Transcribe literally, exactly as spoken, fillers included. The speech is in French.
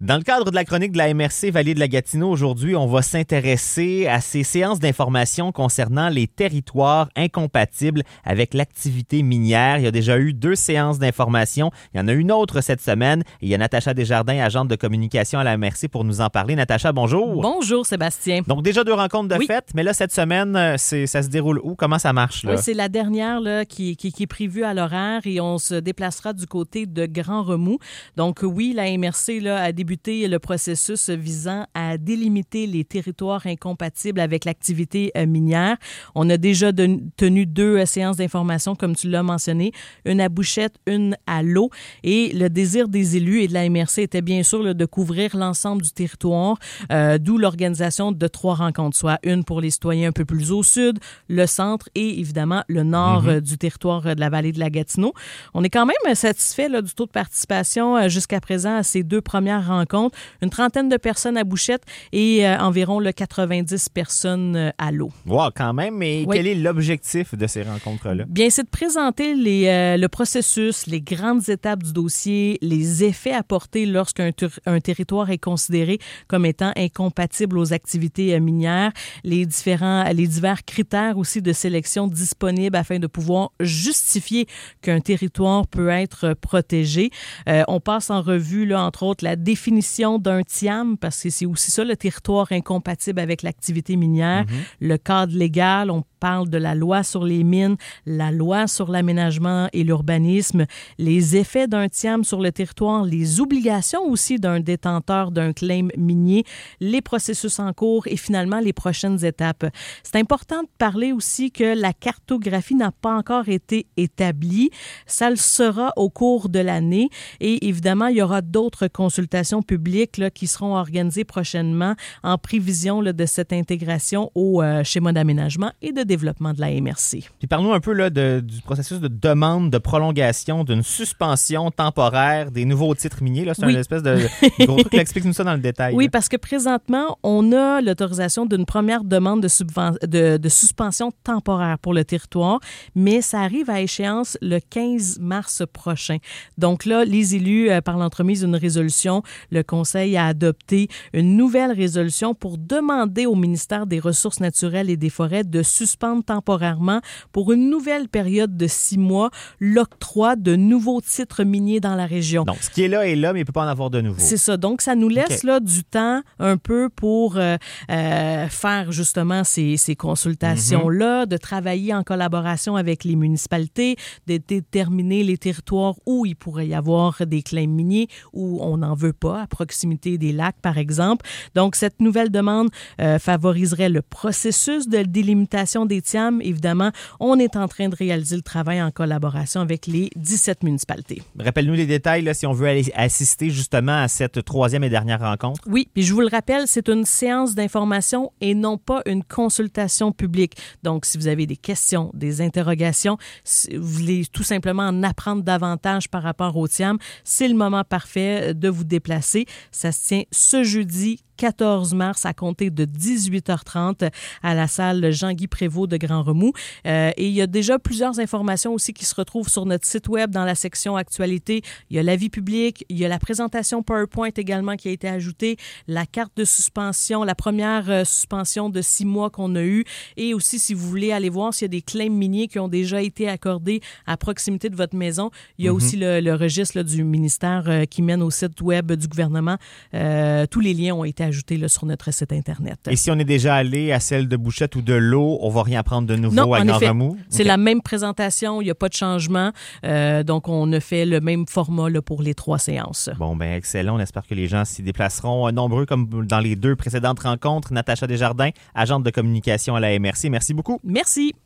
Dans le cadre de la chronique de la M R C Vallée de la Gatineau, aujourd'hui, on va s'intéresser à ces séances d'information concernant les territoires incompatibles avec l'activité minière. Il y a déjà eu deux séances d'information. Il y en a une autre cette semaine. Et il y a Natacha Desjardins, agente de communication à la M R C, pour nous en parler. Natacha, bonjour. Bonjour, Sébastien. Donc, déjà deux rencontres de oui. fête, mais là, cette semaine, c'est, ça se déroule où? Comment ça marche? Là? Oui, c'est la dernière là, qui, qui, qui est prévue à l'horaire et on se déplacera du côté de Grand-Remous. Donc, oui, la M R C là, a débuté le processus visant à délimiter les territoires incompatibles avec l'activité minière. On a déjà de, tenu deux euh, séances d'information, comme tu l'as mentionné, une à Bouchette, une à L'eau. Et le désir des élus et de la M R C était bien sûr là, de couvrir l'ensemble du territoire, euh, d'où l'organisation de trois rencontres, soit une pour les citoyens un peu plus au sud, le centre et évidemment le nord mm-hmm. euh, du territoire de la vallée de la Gatineau. On est quand même satisfait là, du taux de participation euh, jusqu'à présent à ces deux premières rencontres. Une trentaine de personnes à Bouchette et euh, environ là, quatre-vingt-dix personnes euh, à L'eau. Wow, quand même, mais oui. quel est l'objectif de ces rencontres-là? Bien, c'est de présenter les, euh, le processus, les grandes étapes du dossier, les effets apportés lorsqu'un ter- un territoire est considéré comme étant incompatible aux activités euh, minières, les différents, les divers critères aussi de sélection disponibles afin de pouvoir justifier qu'un territoire peut être protégé. Euh, on passe en revue, là, entre autres, la définition d'un T I A M, parce que c'est aussi ça, le territoire incompatible avec l'activité minière, mm-hmm. le cadre légal, on parle de la loi sur les mines, la loi sur l'aménagement et l'urbanisme, les effets d'un T I A M sur le territoire, les obligations aussi d'un détenteur d'un claim minier, les processus en cours et finalement les prochaines étapes. C'est important de parler aussi que la cartographie n'a pas encore été établie. Ça le sera au cours de l'année et évidemment, il y aura d'autres consultations publiques là, qui seront organisées prochainement en prévision là, de cette intégration au euh, schéma d'aménagement et de développement de la M R C. Puis parle-nous un peu là, de, du processus de demande de prolongation d'une suspension temporaire des nouveaux titres miniers. Là. C'est oui. une espèce de, de gros truc. Explique-nous ça dans le détail. Oui, là. parce que présentement, on a l'autorisation d'une première demande de, subven- de, de suspension temporaire pour le territoire, mais ça arrive à échéance le quinze mars prochain. Donc là, les élus, euh, par l'entremise d'une résolution, le Conseil a adopté une nouvelle résolution pour demander au ministère des Ressources naturelles et des Forêts de suspendre temporairement pour une nouvelle période de six mois l'octroi de nouveaux titres miniers dans la région. Donc, ce qui est là est là, mais il ne peut pas en avoir de nouveau. C'est ça. Donc, ça nous laisse okay. là du temps un peu pour euh, euh, faire justement ces, ces consultations-là, mm-hmm. de travailler en collaboration avec les municipalités, de déterminer les territoires où il pourrait y avoir des claims miniers, où on n'en veut pas, à proximité des lacs, par exemple. Donc, cette nouvelle demande euh, favoriserait le processus de délimitation des T I A M. Évidemment, on est en train de réaliser le travail en collaboration avec les dix-sept municipalités. Rappelle-nous les détails là, si on veut aller assister justement à cette troisième et dernière rencontre. Oui, puis je vous le rappelle, c'est une séance d'information et non pas une consultation publique. Donc, si vous avez des questions, des interrogations, si vous voulez tout simplement en apprendre davantage par rapport au T I A M, c'est le moment parfait de vous déplacer. Ça se tient ce jeudi quatorze mars à compter de dix-huit heures trente à la salle Jean-Guy Prévost de Grand-Remous. Euh, et il y a déjà plusieurs informations aussi qui se retrouvent sur notre site web dans la section actualité. Il y a l'avis public, il y a la présentation PowerPoint également qui a été ajoutée, la carte de suspension, la première euh, suspension de six mois qu'on a eue et aussi si vous voulez aller voir s'il y a des claims miniers qui ont déjà été accordés à proximité de votre maison, il y a mm-hmm. aussi le, le registre là, du ministère euh, qui mène au site web du gouvernement. Euh, tous les liens ont été ajoutés là, sur notre site Internet. Et si on est déjà allé à celle de Bouchette ou de L'eau, on ne va rien prendre de nouveau non, à Grand-Remous? Okay. C'est la même présentation, il n'y a pas de changement. Euh, donc, on a fait le même format là, pour les trois séances. Bon, ben excellent. On espère que les gens s'y déplaceront nombreux comme dans les deux précédentes rencontres. Natacha Desjardins, agente de communication à la M R C. Merci beaucoup. Merci.